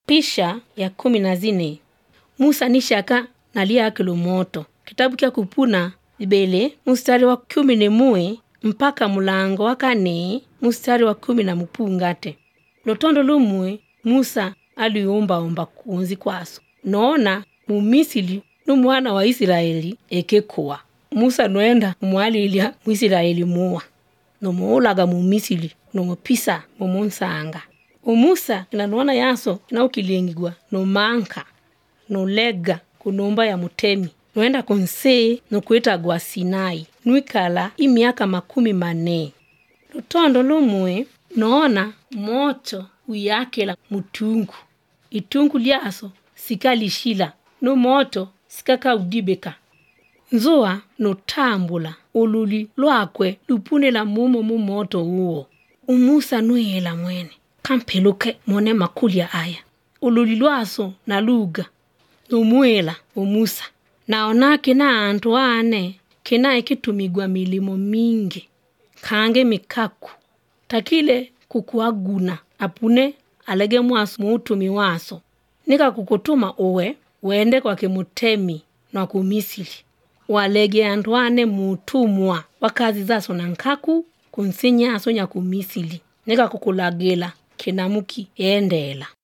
Pisha ya 14. Musa nishaka nalia kilo moto. Kitabu kia Kupuna Ibele mstari wa 11 mpaka mulango wa 4 mstari wa 10 Lotondo lumwe Musa aliomba kunzi kwaso. Noona Mumisili n'umwana wa Israeli ekekuwa. Musa noenda umwalilia Mwisraeli muwa. Nomuulaga Mumisili nomupisa mumunsanga. Musa inanuana yaso inaukilingigwa no manka no lega kunomba ya mutemi. Noenda konse no kuita gwa Sinai. Nwikala imiaka 40. Lotondo lumwe noona moto uyakela mutungu. Itungu liaso sikalishila no moto sikaka udibeka. Nzoa no tambula ululi lwakwe lupunela mumo moto uo. Musa nuyela mwene kampeluke mone makulia aya. Ululi lwaso na luga numuela Musa. Naonake na Antoine kena ikitumigwa milimo mingi kange mikaku takile kukuaguna apune alege mwaso muutumi waso. Nika kukutuma uwe wende kwa Mutemi na Kumisili. Walege Antoine mutumwa wakazi zaso na nkaku kunsinya aso nya Kumisili. Nika kukulagela kinamuki endela.